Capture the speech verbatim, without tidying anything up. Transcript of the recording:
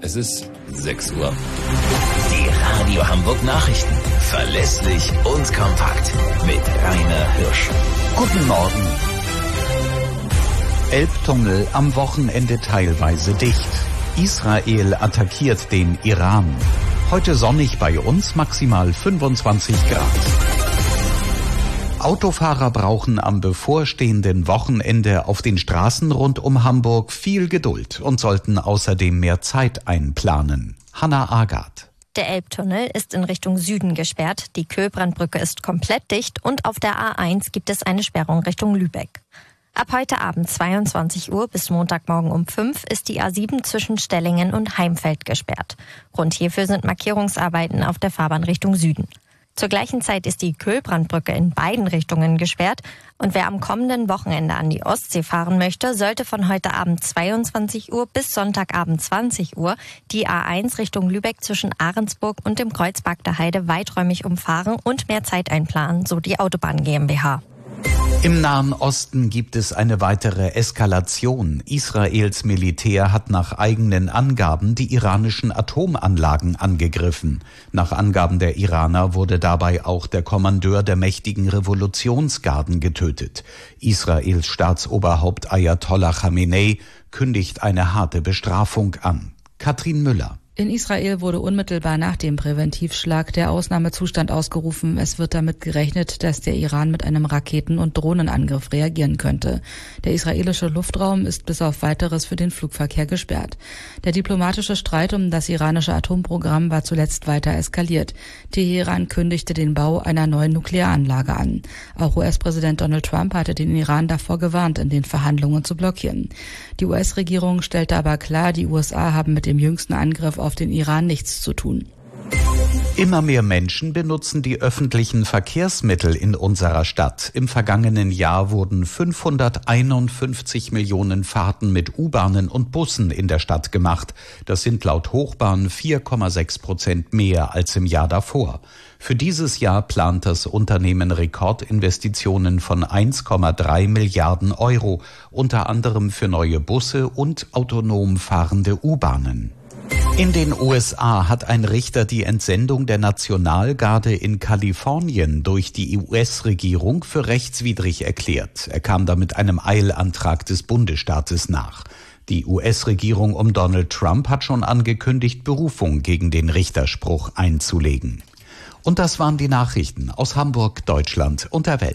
Es ist sechs Uhr. Die Radio Hamburg Nachrichten. Verlässlich und kompakt. Mit Rainer Hirsch. Guten Morgen. Elbtunnel am Wochenende teilweise dicht. Israel attackiert den Iran. Heute sonnig bei uns, maximal fünfundzwanzig Grad. Autofahrer brauchen am bevorstehenden Wochenende auf den Straßen rund um Hamburg viel Geduld und sollten außerdem mehr Zeit einplanen. Hanna Agath. Der Elbtunnel ist in Richtung Süden gesperrt, die Köhlbrandbrücke ist komplett dicht und auf der A eins gibt es eine Sperrung Richtung Lübeck. Ab heute Abend zweiundzwanzig Uhr bis Montagmorgen um fünf ist die A sieben zwischen Stellingen und Heimfeld gesperrt. Grund hierfür sind Markierungsarbeiten auf der Fahrbahn Richtung Süden. Zur gleichen Zeit ist die Köhlbrandbrücke in beiden Richtungen gesperrt und wer am kommenden Wochenende an die Ostsee fahren möchte, sollte von heute Abend zweiundzwanzig Uhr bis Sonntagabend zwanzig Uhr die A eins Richtung Lübeck zwischen Ahrensburg und dem Kreuzberg der Heide weiträumig umfahren und mehr Zeit einplanen, so die Autobahn GmbH. Im Nahen Osten gibt es eine weitere Eskalation. Israels Militär hat nach eigenen Angaben die iranischen Atomanlagen angegriffen. Nach Angaben der Iraner wurde dabei auch der Kommandeur der mächtigen Revolutionsgarden getötet. Israels Staatsoberhaupt Ayatollah Khamenei kündigt eine harte Bestrafung an. Katrin Müller. In Israel wurde unmittelbar nach dem Präventivschlag der Ausnahmezustand ausgerufen. Es wird damit gerechnet, dass der Iran mit einem Raketen- und Drohnenangriff reagieren könnte. Der israelische Luftraum ist bis auf Weiteres für den Flugverkehr gesperrt. Der diplomatische Streit um das iranische Atomprogramm war zuletzt weiter eskaliert. Teheran kündigte den Bau einer neuen Nuklearanlage an. Auch U S-Präsident Donald Trump hatte den Iran davor gewarnt, in den Verhandlungen zu blockieren. Die U S-Regierung stellte aber klar, die U S A haben mit dem jüngsten Angriff auf den Iran nichts zu tun. Immer mehr Menschen benutzen die öffentlichen Verkehrsmittel in unserer Stadt. Im vergangenen Jahr wurden fünfhunderteinundfünfzig Millionen Fahrten mit U-Bahnen und Bussen in der Stadt gemacht. Das sind laut Hochbahn vier Komma sechs Prozent mehr als im Jahr davor. Für dieses Jahr plant das Unternehmen Rekordinvestitionen von eins Komma drei Milliarden Euro, unter anderem für neue Busse und autonom fahrende U-Bahnen. In den U S A hat ein Richter die Entsendung der Nationalgarde in Kalifornien durch die U S-Regierung für rechtswidrig erklärt. Er kam damit einem Eilantrag des Bundesstaates nach. Die U S-Regierung um Donald Trump hat schon angekündigt, Berufung gegen den Richterspruch einzulegen. Und das waren die Nachrichten aus Hamburg, Deutschland und der Welt.